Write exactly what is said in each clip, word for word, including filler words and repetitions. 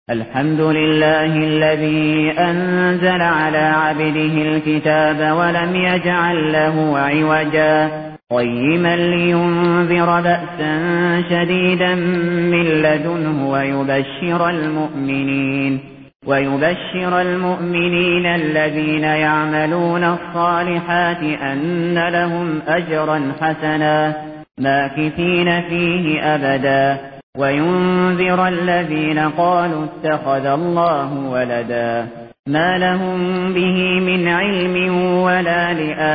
الحمد لله الذي أنزل على عبده الكتاب ولم يجعل له عوجا قيما لينذر بأسا شديدا من لدنه ويبشر المؤمنين ويبشر المؤمنين الذين يعملون الصالحات أن لهم أجرا حسنا ماكثين فيه أبدا وينذر الذين قالوا اتخذ الله ولدا ما لهم به من علم ولا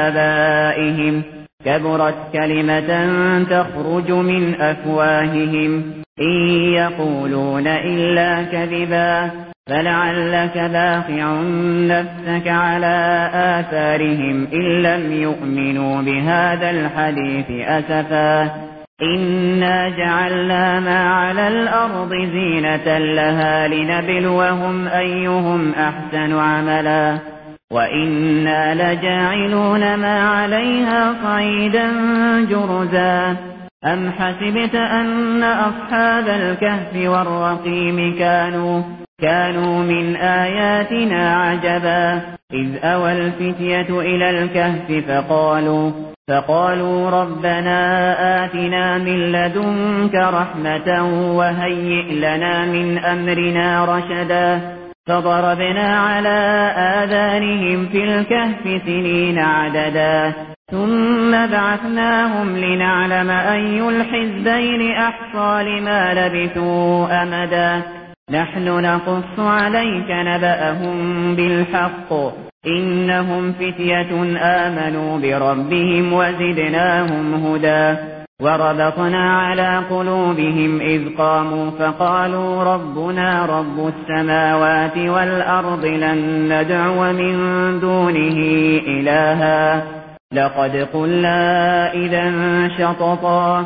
لآبائهم كبرت كلمة تخرج من أفواههم إن يقولون إلا كذبا فلعلك باخع نفسك على آثارهم إن لم يؤمنوا بهذا الحديث أسفا إنا جعلنا ما على الأرض زينة لها لنبلوهم أيهم أحسن عملا وإنا لجاعلون ما عليها صعيدا جرزا أم حسبت أن أصحاب الكهف والرقيم كانوا كانوا من آياتنا عجبا إذ أوى الفتية إلى الكهف فقالوا فقالوا ربنا آتنا من لدنك رحمة وهيئ لنا من أمرنا رشدا فضربنا على آذانهم في الكهف سنين عددا ثم بعثناهم لنعلم أي الحزبين أحصى لما لبثوا أمدا نحن نقص عليك نبأهم بالحق إنهم فتية آمنوا بربهم وزدناهم هدى وربطنا على قلوبهم إذ قاموا فقالوا ربنا رب السماوات والأرض لن ندعو من دونه إلها لقد قلنا إذا شططا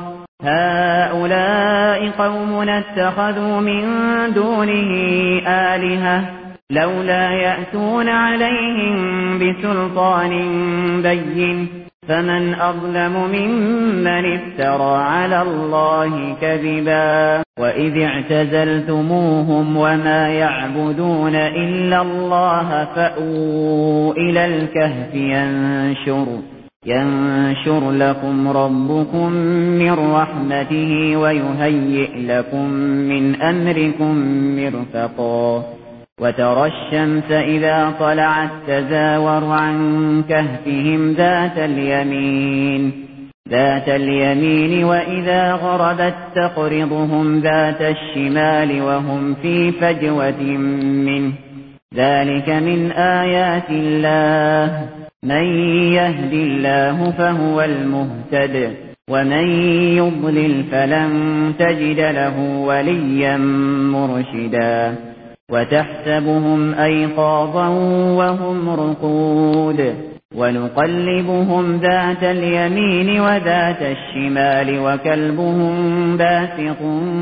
هؤلاء قومنا اتخذوا من دونه آلهة لولا يأتون عليهم بسلطان بين فمن أظلم ممن افترى على الله كذبا وإذ اعتزلتموهم وما يعبدون إلا الله فأووا إلى الكهف ينشر ينشر لكم ربكم من رحمته ويهيئ لكم من أمركم مرفقا وترى الشمس إذا طلعت تزاور عن كهفهم ذات اليمين ذات اليمين وإذا غربت تقرضهم ذات الشمال وهم في فجوة منه ذلك من آيات الله من يهد الله فهو المهتد ومن يضلل فلن تجد له وليا مرشدا وتحسبهم أيقاظا وهم رقود ونقلبهم ذات اليمين وذات الشمال وكلبهم باسط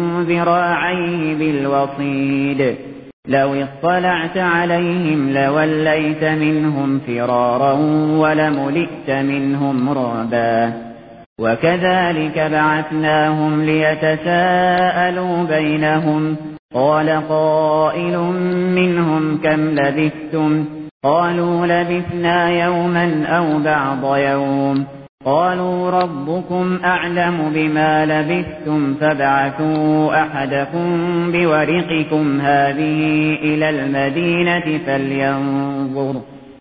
ذراعيه بالوصيد لو اطلعت عليهم لوليت منهم فرارا ولملئت منهم رعبا وكذلك بعثناهم ليتساءلوا بينهم قال قائل منهم كم لبثتم قالوا لبثنا يوما أو بعض يوم قالوا ربكم أعلم بما لبثتم فابعثوا أحدكم بورقكم هذه إلى المدينة فلينظر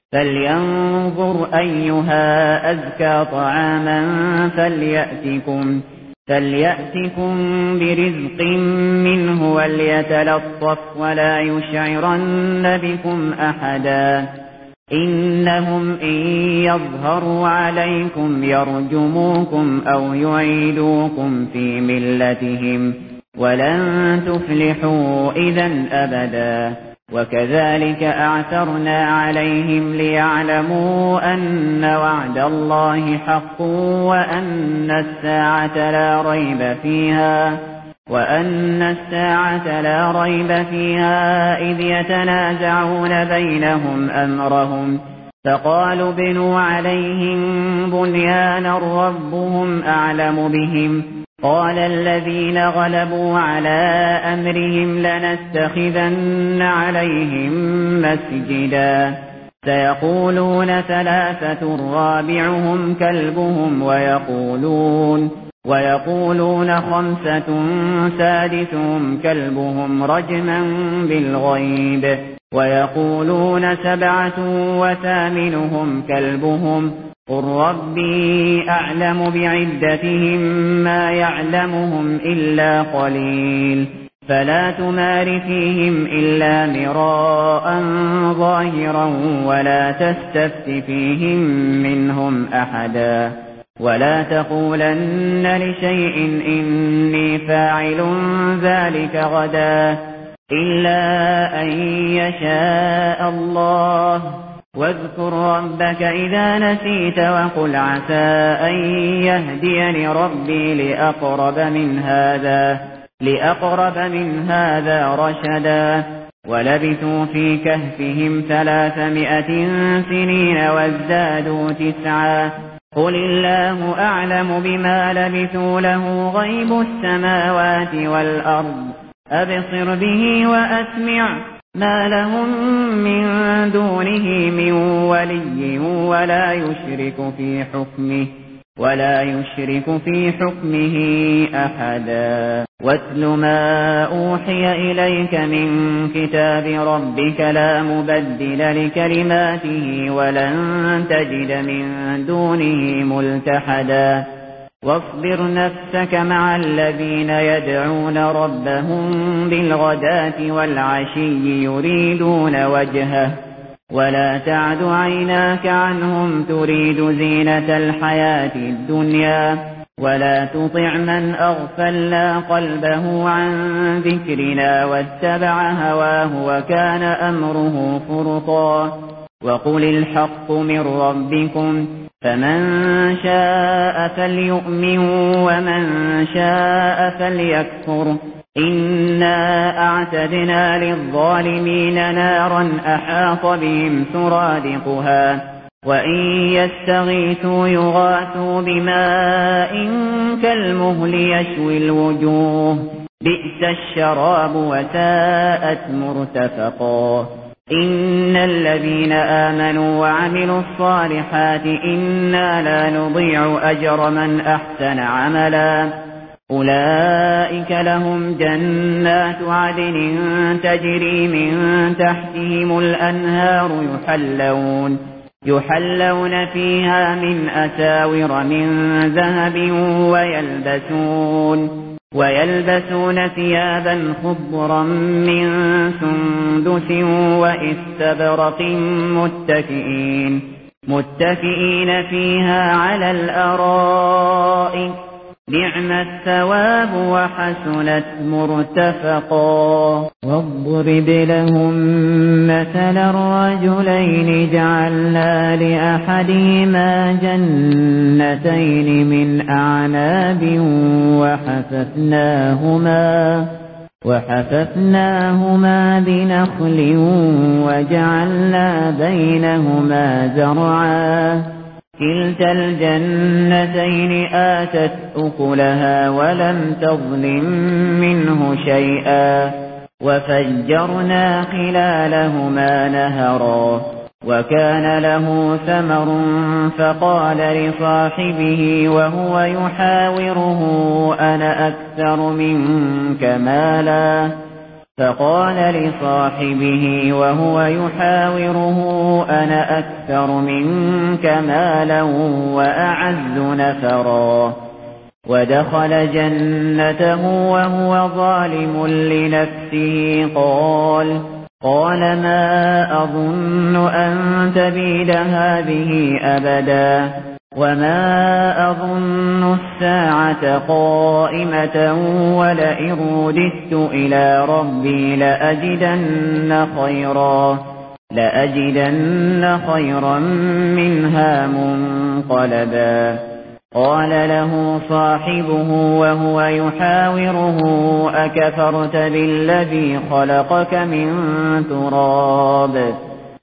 فلينظر أيها أزكى طعاما فليأتكم فليأتكم برزق منه وليتلطف ولا يشعرن بكم أحدا إنهم إن يظهروا عليكم يرجموكم أو يعيدوكم في ملتهم ولن تفلحوا إذا أبدا وكذلك أعثرنا عليهم ليعلموا أن وعد الله حق وأن الساعة لا ريب فيها وأن الساعة لا ريب فيها إذ يتنازعون بينهم أمرهم فقالوا بنوا عليهم بنيانا ربهم أعلم بهم قال الذين غلبوا على أمرهم لنتخذن عليهم مسجدا سيقولون ثلاثة رابعهم كلبهم ويقولون ويقولون خمسة سادسهم كلبهم رجما بالغيب ويقولون سبعة وثامنهم كلبهم قل ربي أعلم بعدتهم ما يعلمهم إلا قليل فلا تمار فيهم إلا مراء ظاهرا ولا تستفت فيهم منهم أحدا ولا تقولن لشيء إني فاعل ذلك غدا إلا أن يشاء الله واذكر ربك إذا نسيت وقل عسى أن يهديني ربي لأقرب من هذا لأقرب من هذا رشدا ولبثوا في كهفهم ثلاثمائة سنين وازدادوا تسعا قل الله أعلم بما لبثوا له غيب السماوات والأرض أبصر به وأسمع ما لهم من دونه من ولي ولا يشرك في حكمه ولا يشرك في حكمه أحدا واتل ما أوحي إليك من كتاب ربك لا مبدل لكلماته ولن تجد من دونه ملتحدا واصبر نفسك مع الذين يدعون ربهم بالغداة والعشي يريدون وجهه ولا تعد عيناك عنهم تريد زينة الحياة الدنيا ولا تطع من أغفلنا قلبه عن ذكرنا واتبع هواه وكان أمره فرطا وقل الحق من ربكم فمن شاء فليؤمن ومن شاء فليكفر إنا أعتدنا للظالمين نارا أحاط بهم سرادقها وإن يستغيثوا يغاثوا بماء كالمهل يشوي الوجوه بئس الشراب وساءت مرتفقا إن الذين آمنوا وعملوا الصالحات إنا لا نضيع أجر من أحسن عملا أولئك لهم جنات عدن تجري من تحتهم الأنهار يحلون يحلون فيها من أساور من ذهب ويلبسون ويلبسون ثيابا خضرا من سندس وإستبرق متكئين متكئين فيها على الأرائك نعم الثواب وحسنت مرتفقا واضرب لهم مثل الرجلين جعلنا لأحدهما جنتين من أعناب وحففناهما وحففناهما بنخل وجعلنا بينهما زرعا كلتا الجنتين آتت أكلها ولم تظلم منه شيئا وفجرنا خلالهما نهرا وكان له ثمر فقال لصاحبه وهو يحاوره أنا أكثر منك مالا فقال لصاحبه وهو يحاوره أنا أكثر منك مالا وأعز نفرا ودخل جنته وهو ظالم لنفسه قال قال ما أظن أن تبيد هذه أبدا وما أظن الساعة قائمة ولئن رددت إلى ربي لأجدن خيرا لأجدن خيرا منها منقلبا قال له صاحبه وهو يحاوره أكفرت بالذي خلقك من تراب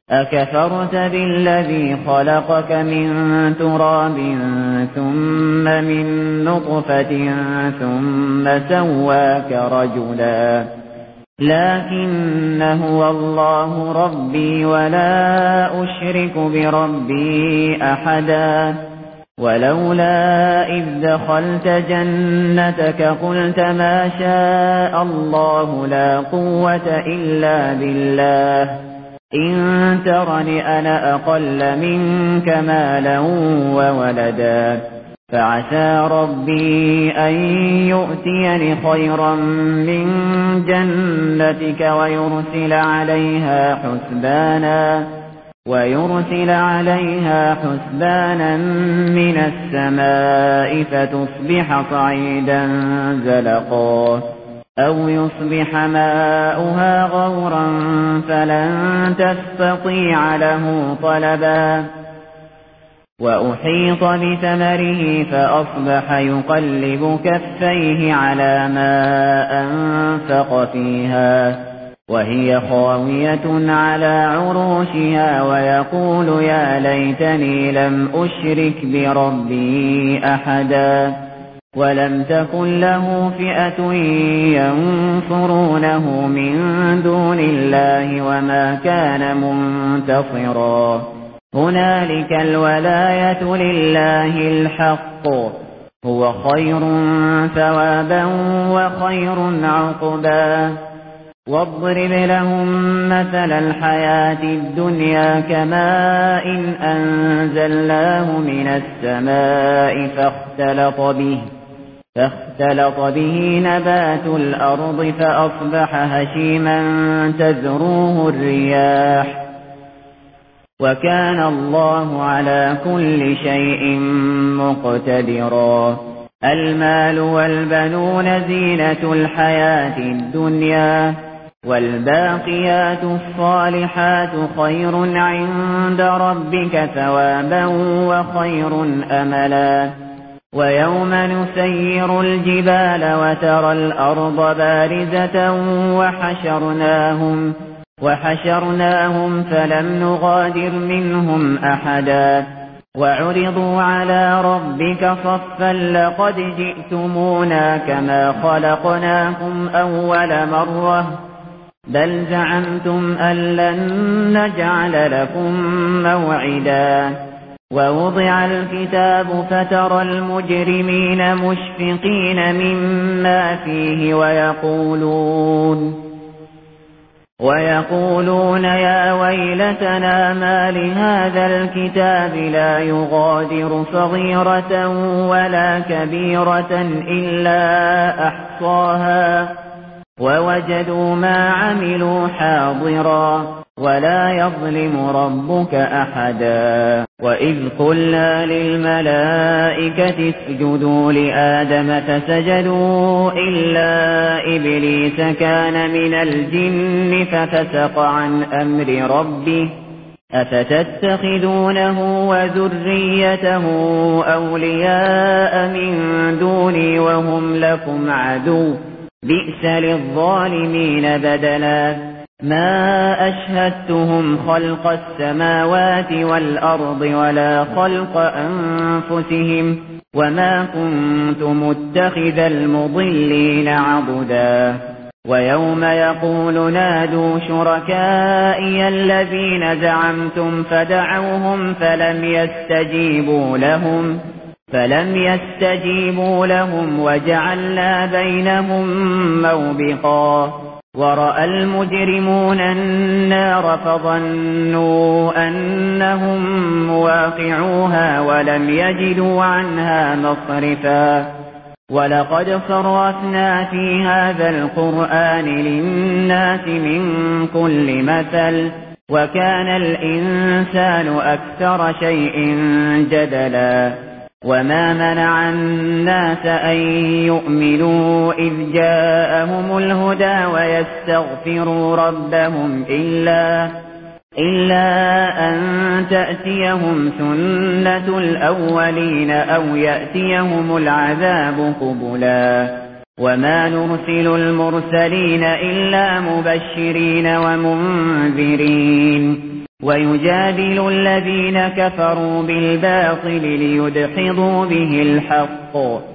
أكفرت بالذي خلقك من تراب ثم من نطفة ثم سواك رجلا لكن هو الله ربي ولا أشرك بربي أحدا ولولا إذ دخلت جنتك قلت ما شاء الله لا قوة إلا بالله إن ترني أنا أقل منك مالا وولدا فعسى ربي أن يؤتيني خيرا من جنتك ويرسل عليها حسبانا ويرسل عليها حسبانا من السماء فتصبح صعيدا زلقا أو يصبح ماؤها غورا فلن تستطيع له طلبا وأحيط بثمره فأصبح يقلب كفيه على ما أنفق فيها وهي خاوية على عروشها ويقول يا ليتني لم أشرك بربي أحدا ولم تكن له فئة ينصرونه من دون الله وما كان منتصرا هنالك الولاية لله الحق هو خير ثوابا وخير عقبا واضرب لهم مثل الحياة الدنيا كماء إن أنزلناه من السماء فاختلط به فاختلط به نبات الأرض فأصبح هشيما تذروه الرياح وكان الله على كل شيء مقتدرا المال والبنون زينة الحياة الدنيا والباقيات الصالحات خير عند ربك ثوابا وخير أملا ويوم نسير الجبال وترى الأرض بارزة وحشرناهم وحشرناهم فلم نغادر منهم أحدا وعرضوا على ربك صفا لقد جئتمونا كما خلقناكم أول مرة بل زعمتم أن لن نجعل لكم موعدا ووضع الكتاب فترى المجرمين مشفقين مما فيه ويقولون ويقولون يا ويلتنا ما لهذا الكتاب لا يغادر صغيرة ولا كبيرة إلا أحصاها ووجدوا ما عملوا حاضرا ولا يظلم ربك أحدا وإذ قلنا للملائكة اسجدوا لآدم فسجدوا إلا إبليس كان من الجن ففسق عن أمر ربه أفتتخذونه وذريته أولياء من دوني وهم لكم عدو بئس للظالمين بدلا ما أشهدتهم خلق السماوات والأرض ولا خلق أنفسهم وما كنت متخذ المضلين عضدا ويوم يقول نادوا شركائي الذين زعمتم فدعوهم فلم يستجيبوا لهم فلم يستجيبوا لهم وجعلنا بينهم موبقا ورأى المجرمون النار فظنوا أنهم مواقعوها ولم يجدوا عنها مصرفا ولقد صرفنا في هذا القرآن للناس من كل مثل وكان الإنسان أكثر شيء جدلا وما منع الناس أن يؤمنوا إذ جاءهم الهدى ويستغفروا ربهم إلا إلا أن تأتيهم سنة الأولين أو يأتيهم العذاب قبلا وما نرسل المرسلين إلا مبشرين ومنذرين ويجادل الذين كفروا بالباطل ليدحضوا به الحق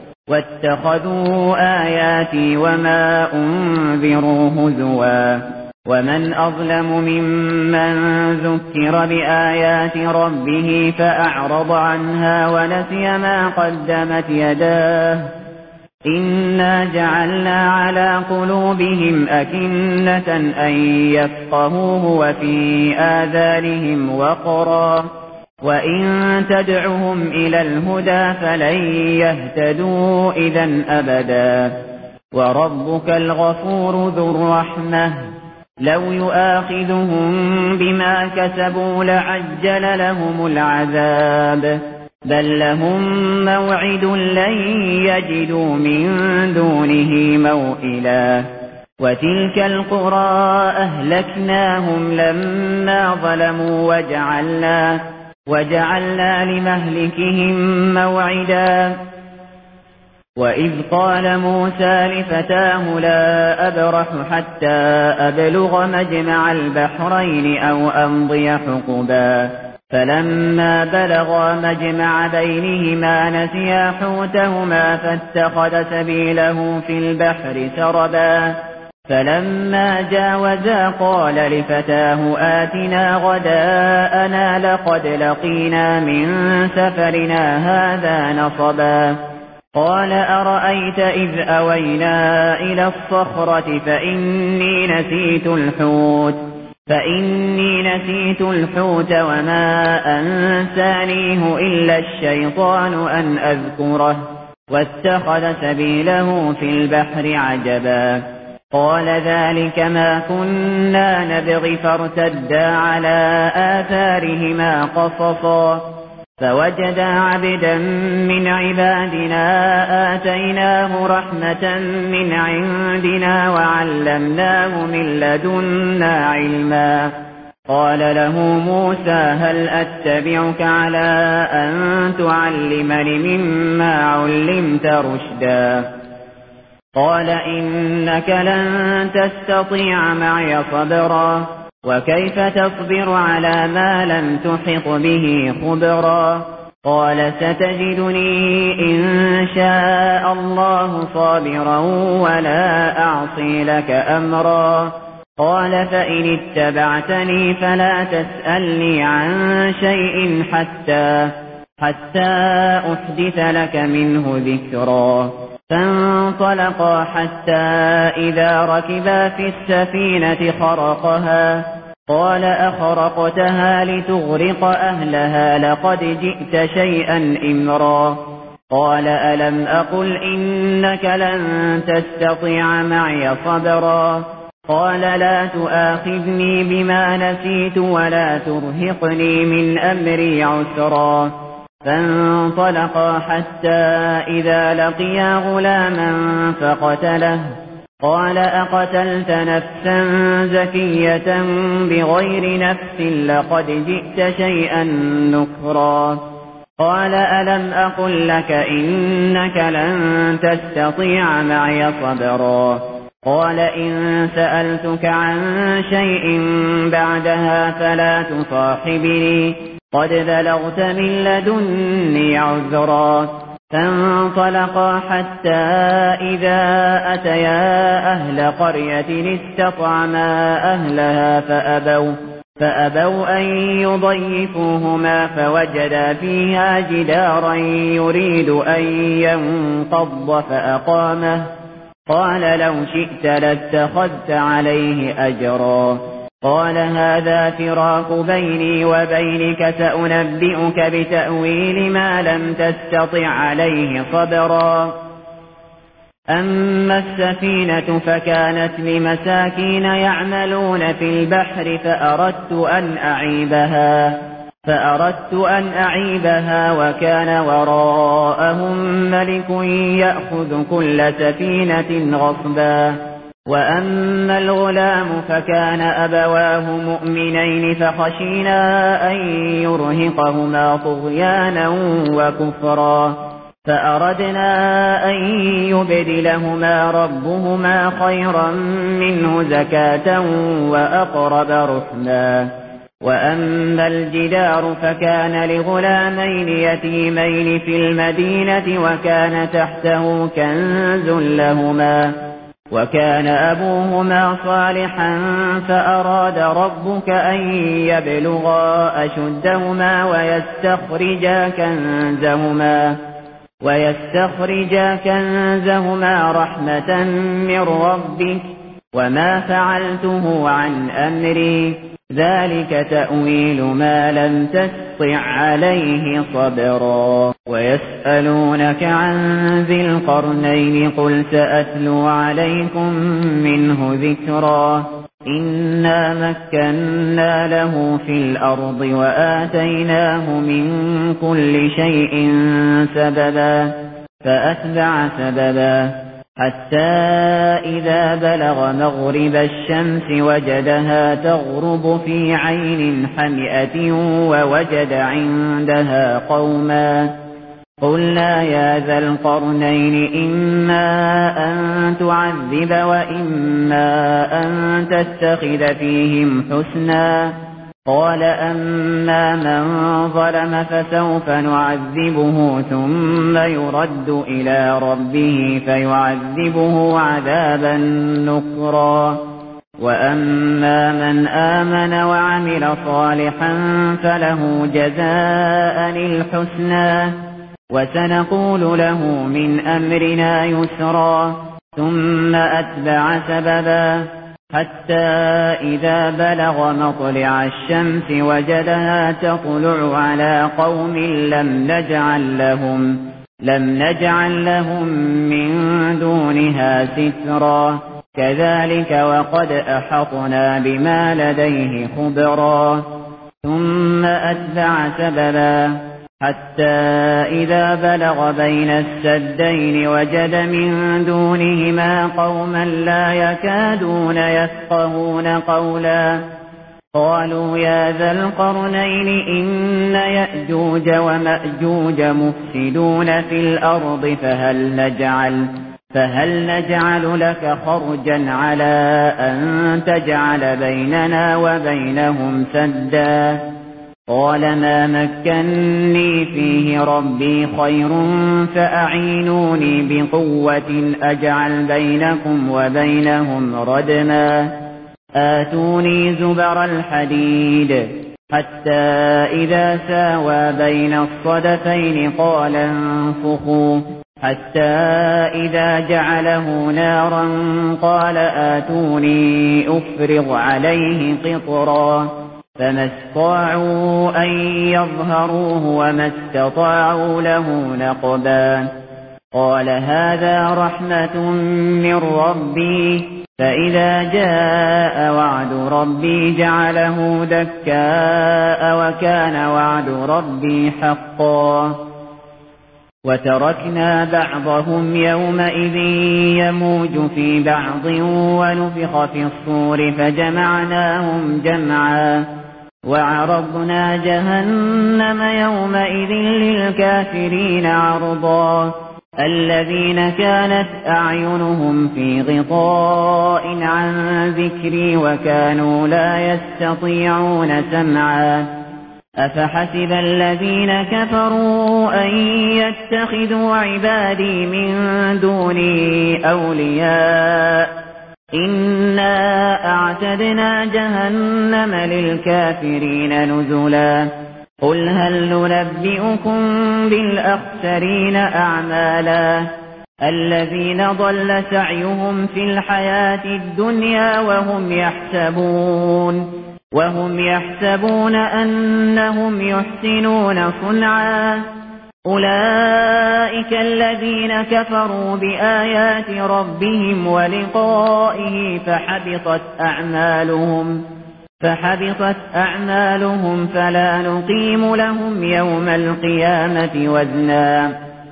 واتخذوا آياتي وما أنذروا هزوا ومن أظلم ممن ذكر بآيات ربه فأعرض عنها ونسي ما قدمت يداه إنا جعلنا على قلوبهم أكنة أن يفقهوه وفي آذانهم وقرا وإن تدعهم إلى الهدى فلن يهتدوا إذا أبدا وربك الغفور ذو الرحمة لو يؤاخذهم بما كسبوا لعجل لهم العذاب بل لهم موعد لن يجدوا من دونه موئلا وتلك القرى أهلكناهم لما ظلموا وجعلنا, وجعلنا لمهلكهم موعدا وإذ قال موسى لفتاه لا أبرح حتى أبلغ مجمع البحرين أو أمضي حقبا فلما بلغا مجمع بينهما نسيا حوتهما فاتخذ سبيله في البحر سربا فلما جاوزا قال لفتاه آتنا غداءنا لقد لقينا من سفرنا هذا نصبا قال أرأيت إذ أوينا إلى الصخرة فإني نسيت الحوت فإني نسيت الحوت وما أنسانيه إلا الشيطان أن أذكره واتخذ سبيله في البحر عجبا قال ذلك ما كنا نبغي فارتدا على آثارهما قصصا فوجدا عبدا من عبادنا آتيناه رحمة من عندنا وعلمناه من لدنا علما قال له موسى هل أتبعك على أن تعلمني مما علمت رشدا قال إنك لن تستطيع معي صبرا وكيف تصبر على ما لم تحط به خبرا قال ستجدني إن شاء الله صابرا ولا أعصي لك أمرا قال فإن اتبعتني فلا تسألني عن شيء حتى حتى أحدث لك منه ذكرا فانطلقا حتى إذا ركبا في السفينة خرقها قال أخرقتها لتغرق أهلها لقد جئت شيئا إمرا قال ألم أقل إنك لن تستطيع معي صبرا قال لا تؤاخذني بما نسيت ولا ترهقني من أمري عسرا فانطلقا حتى إذا لقيا غلاما فقتله قال أقتلت نفسا زكية بغير نفس لقد جئت شيئا نكرا قال ألم أقل لك إنك لن تستطيع معي صبرا قال إن سألتك عن شيء بعدها فلا تصاحبني قد بلغت من لدني عذرا فانطلقا حتى إذا أتيا أهل قرية استطعما أهلها فأبوا, فأبوا أن يضيفوهما فوجدا فيها جدارا يريد أن ينقض فأقامه قال لو شئت لاتخذت عليه أجرا قال هذا فراق بيني وبينك سأنبئك بتأويل ما لم تستطع عليه صبرا أما السفينة فكانت لمساكين يعملون في البحر فأردت أن أعيبها فأردت أن أعيبها وكان وراءهم ملك يأخذ كل سفينة غصبا وأما الغلام فكان أبواه مؤمنين فخشينا أن يرهقهما طغيانا وكفرا فأردنا أن يبدلهما ربهما خيرا منه زكاة وأقرب رحما وأما الجدار فكان لغلامين يتيمين في المدينة وكان تحته كنز لهما وكان أبوهما صالحا فأراد ربك أن يبلغا أشدهما ويستخرجا كنزهما ويستخرجا كنزهما رحمة من ربك وما فعلته عن أمري ذلك تأويل ما لم تستطع عليه صبرا ويسألونك عن ذي القرنين قل سأتلو عليكم منه ذكرا إنا مكنا له في الأرض وآتيناه من كل شيء سببا فأتبع سببا حتى إذا بلغ مغرب الشمس وجدها تغرب في عين حمئة ووجد عندها قوما قلنا يا ذا القرنين إما أن تعذب وإما أن تتخذ فيهم حسنا قال أما من ظلم فسوف نعذبه ثم يرد إلى ربه فيعذبه عذابا نكرا وأما من آمن وعمل صالحا فله جزاء الحسنى وسنقول له من أمرنا يسرا ثم أتبع سببا حتى إذا بلغ مطلع الشمس وجدها تطلع على قوم لم نجعل لهم لم نجعل لهم من دونها سترا كذلك وقد أحطنا بما لديه خبرا ثم أتبع سببا حتى إذا بلغ بين السدين وجد من دونهما قوما لا يكادون يفقهون قولا قالوا يا ذا القرنين إن يأجوج ومأجوج مفسدون في الأرض فهل نجعل فهل نجعل لك خرجا على أن تجعل بيننا وبينهم سدا قال ما مكنني فيه ربي خير فأعينوني بقوة أجعل بينكم وبينهم ردما آتوني زبر الحديد حتى إذا ساوى بين الصدفين قال انفخوا حتى إذا جعله نارا قال آتوني أفرغ عليه قطرا فما استطاعوا أن يظهروه وما استطاعوا له نقبا قال هذا رحمة من ربي فإذا جاء وعد ربي جعله دكاء وكان وعد ربي حقا وتركنا بعضهم يومئذ يموج في بعض ونفخ في الصور فجمعناهم جمعا وعرضنا جهنم يومئذ للكافرين عرضا الذين كانت أعينهم في غطاء عن ذكري وكانوا لا يستطيعون سمعا أفحسب الذين كفروا أن يتخذوا عبادي من دوني أولياء إنا أعتدنا جهنم للكافرين نزلا قل هل ننبئكم بالأخسرين أعمالا الذين ضل سعيهم في الحياة الدنيا وهم يحسبون وهم يحسبون أنهم يحسنون صنعا أولئك الذين كفروا بآيات ربهم ولقائه فحبطت أعمالهم فحبطت أعمالهم فلا نقيم لهم يوم القيامة وزنا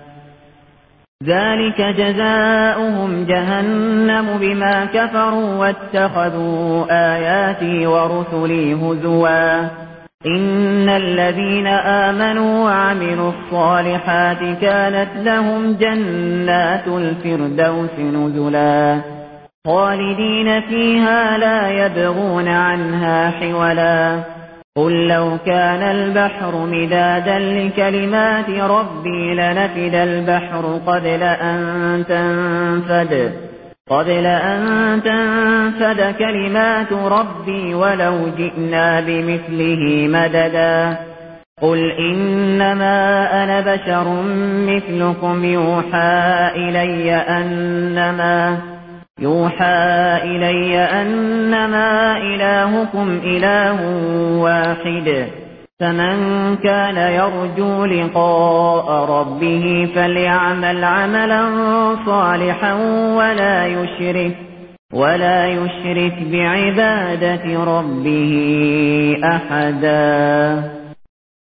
ذلك جزاؤهم جهنم بما كفروا واتخذوا آياتي ورسلي هزوا إن الذين آمنوا وعملوا الصالحات كانت لهم جنات الفردوس نزلا خالدين فيها لا يبغون عنها حولا قل لو كان البحر مدادا لكلمات ربي لنفد البحر قبل أن تنفد قبل أن تنفد كلمات ربي ولو جئنا بمثله مددا قل إنما أنا بشر مثلكم يوحى إلي أنما يوحى إلي أنما إلهكم إله واحد فمن كان يرجو لقاء ربه فليعمل عملا صالحا ولا يشرك ولا يشرك بعبادة ربه أحدا.